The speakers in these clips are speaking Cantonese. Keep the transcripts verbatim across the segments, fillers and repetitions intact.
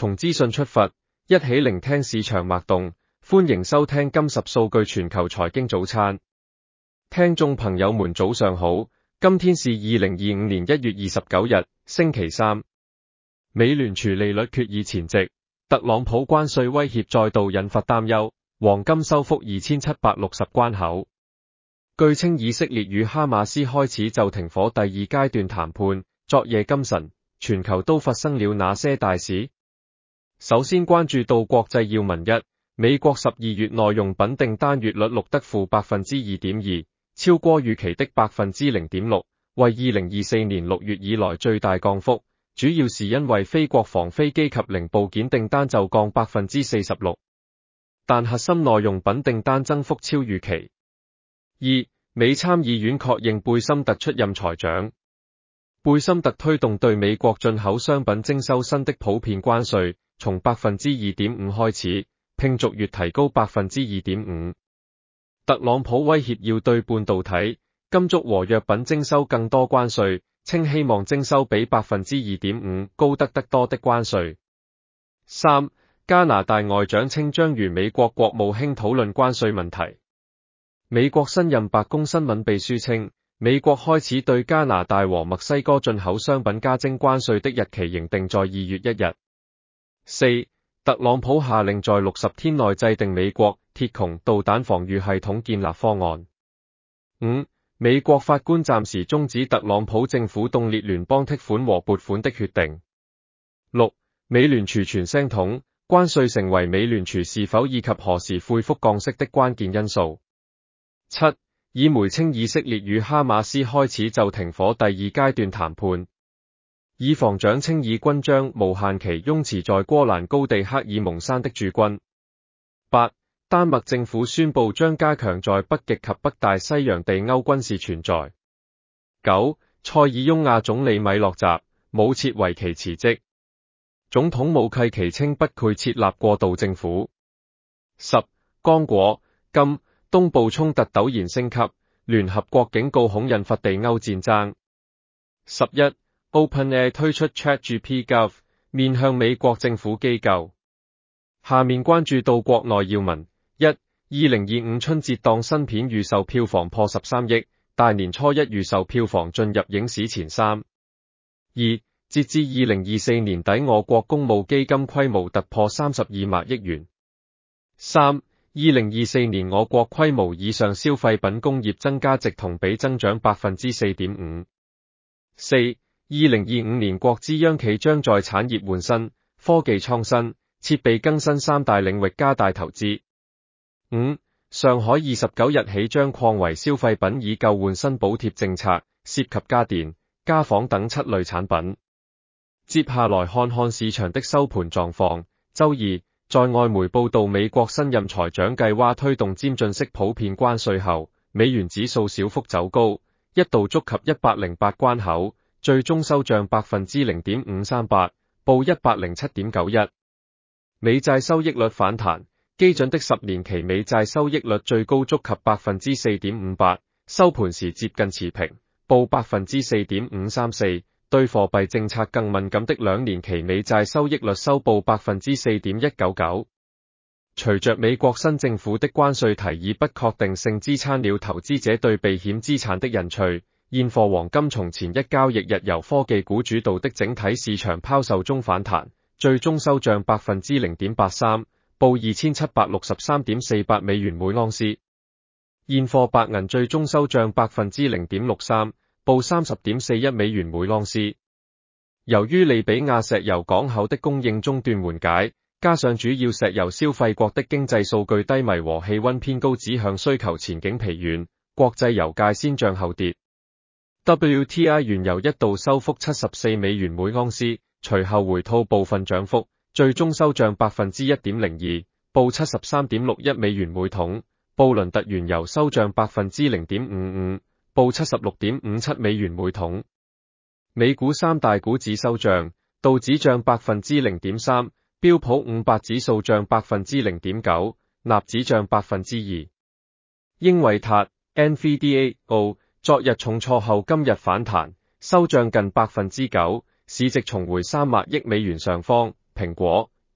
從資訊出發，一起聆聽市場脈動。歡迎收聽金十數據全球財經早餐。聽眾朋友們早上好，今天是二零二五年一月二十九日，星期三。美聯儲利率決議前夕，特朗普關稅威脅再度引發擔憂，黃金收復二千七百六十關口。據稱以色列與哈馬斯開始就停火第二階段談判，昨夜今晨，全球都發生了哪些大事？首先關注到國際要聞一，美國十二月耐用品訂單月率錄得負百分之二點二，超過預期的百分之零點六，為二零二四年六月以來最大降幅，主要是因為非國防飛機及零部件訂單就降百分之四十六，但核心耐用品訂單增幅超預期。二、美參議院確認貝森特出任財長。貝森特推動對美國進口商品徵收新的普遍關稅，從百分之二點五開始，並逐月提高百分之二點五。特朗普威脅要對半導體、金屬和藥品徵收更多關稅，稱希望徵收比百分之二點五高得得多的關稅。三、加拿大外長稱將與美國國務卿討論關稅問題。美國新任白宮新聞秘書稱，美國開始對加拿大和墨西哥進口商品加徵關稅的日期仍定在二月一日。四、特朗普下令在六十天內制定美國鐵穹導彈防禦系統建立方案。五、美國法官暫時終止特朗普政府凍結聯邦剔款和撥款的決定。六、美聯儲傳聲筒，關稅成為美聯儲是否以及何時恢復降息的關鍵因素。七、以媒稱以色列與哈馬斯開始就停火第二階段談判。以防長稱以軍將無限期擁持在戈蘭高地克爾蒙山的駐軍。八、丹麥政府宣布將加強在北極及北大西洋地歐軍事存在。九、塞爾雍亞總理米洛澤武切維奇辭職，總統武契奇稱不會設立過渡政府。十、剛果、金、東部衝突陡然升級，聯合國警告恐引發地歐戰爭。十一、OpenAI 推出 ChatGPT 面向美國政府機構。下面關注到國內要聞。一、二零二五春節檔新片預售票房破十三億，大年初一預售票房進入影史前三。二、截至二零二四年底，我國公募基金規模突破三十二萬億元。三、二零二四年我國規模以上消費品工業增加值同比增長百分之四點五。四、二零二五年國資央企將在產業換新、科技創新、設備更新三大領域加大投資。五、上海二十九日起將擴為消費品以舊換新補貼政策，涉及家電、家紡等七類產品。接下來看看市場的收盤狀況。周二，在外媒報道美國新任財長計劃推動漸進式普遍關稅後，美元指數小幅走高，一度觸及一百零八關口，最終收漲百分之零點五三八，報一百零七點九一。美債收益率反彈，基準的十年期美債收益率最高觸及百分之四點五八，收盤時接近持平，報百分之四點五三四。對貨幣政策更敏感的兩年期美債收益率收報百分之四點一九九。隨着美國新政府的關稅提議不確定性支撐了投資者對避險資產的興趣，現貨黃金從前一交易日由科技股主導的整體市場拋售中反彈，最終收漲百分之零點八三，報二千七百六十三點四八美元每盎司。現貨白銀最終收漲百分之零點六三。報三十點四一美元每盎司。由於利比亞石油港口的供應中斷緩解，加上主要石油消費國的經濟數據低迷和氣溫偏高指向需求前景疲軟，國際油價先漲後跌。W T I 原油一度收復七十四美元每盎司，隨後回吐部分漲幅，最終收漲百分之一點零二，報七十三點六一美元每桶。布倫特原油收漲百分之零點五五。報七十六點五七美元每桶。美股三大股指收漲，道指漲百分之零點三，標普五百指數漲百分之零點九，納指漲百分之二。英偉達 N V D A O 昨日重挫後今日反彈，收漲近百分之九，市值重回三萬億美元上方。蘋果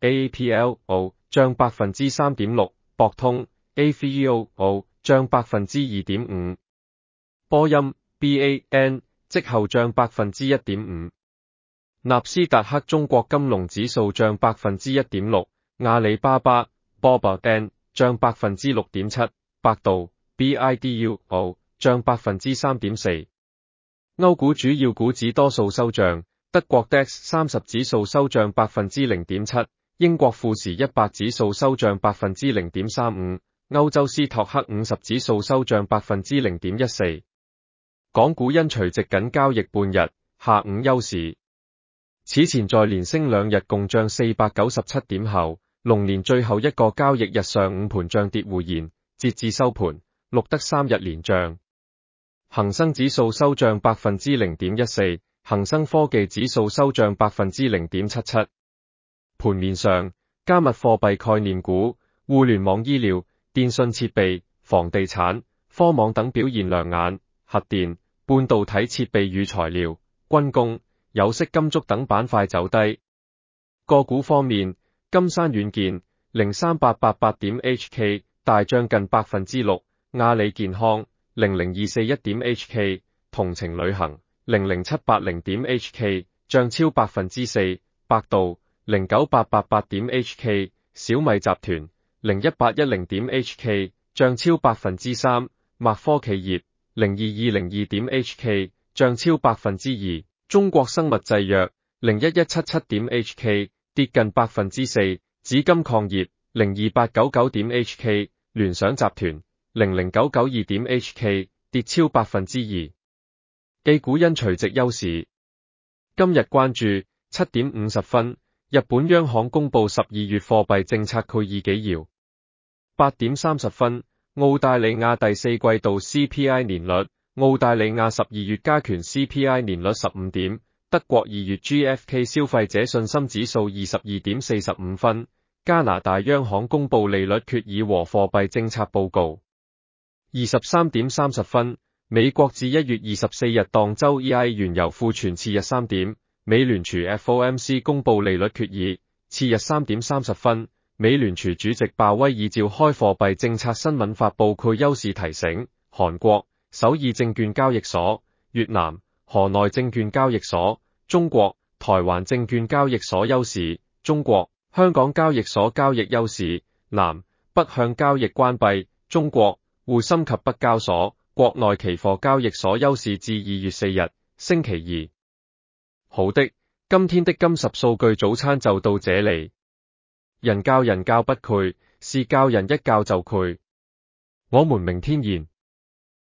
A A P L O 漲百分之三點六，博通 A V E O O 漲百分之二點五，波音 B A N 即後漲百分之一點五，納斯達克中國金龍指數漲百分之一點六，阿里巴巴 B O B A N 漲百分之六點七，百度 B I D U O 漲百分之三點四。歐股主要股指多數收漲，德國 D A X 三十指數收漲百分之零點七，英國富時一百指數收漲百分之零點三五，歐洲斯托克五十指數收漲百分之零點一四。港股因除夕僅交易半日，下午休市。此前在連升兩日共漲四百九十七點後，龍年最後一個交易日上午盤漲跌互現，截至收盤，錄得三日連漲。恒生指數收漲百分之零點一四，恒生科技指數收漲百分之零點七七。盤面上，加密貨幣概念股、互聯網醫療、電信設備、房地產、科網等表現亮眼，核電、半導體設備與材料、軍工、有色金屬等板塊走低。個股方面，金山軟件零三八八八點 H K 大漲近百分之六，阿里健康零零二四一點 H K 同程旅行零零七八零點 H K 漲超百分之四，百度零九八八八點 H K 小米集團零一八一零點 H K 漲超百分之三，默科企業零二二零二點 H K 漲超百分之二，中國生物製藥零一一七七點 H K 跌近百分之四，紫金礦業零二八九九點 H K 聯想集團零零九九二點 H K 跌超百分之二。A 股因除夕休市。今日關注七點五十分，日本央行公布十二月貨幣政策概議紀要。八點三十分，澳大利亞第四季度 C P I 年率，澳大利亞十二月加權 C P I 年率十五點，德國二月 G F K 消費者信心指數二十二點四十五分，加拿大央行公布利率決議和貨幣政策報告。二十三點三十分，美國至一月二十四日當周 E I 原油庫存次日三點，美聯儲 F O M C 公布利率決議。次日三點三十分，美聯儲主席鮑威爾召開貨幣政策新聞發佈會休市提醒，韓國、首爾證券交易所、越南、河內證券交易所、中國、台灣證券交易所休市，中國、香港交易所交易休市，南、北向交易關閉，中國、滬深及北交所、國內期貨交易所休市至二月四日，星期二。好的，今天的金十數據早餐就到這裡。人教人教不攰，是教人一教就攰。我們明天見。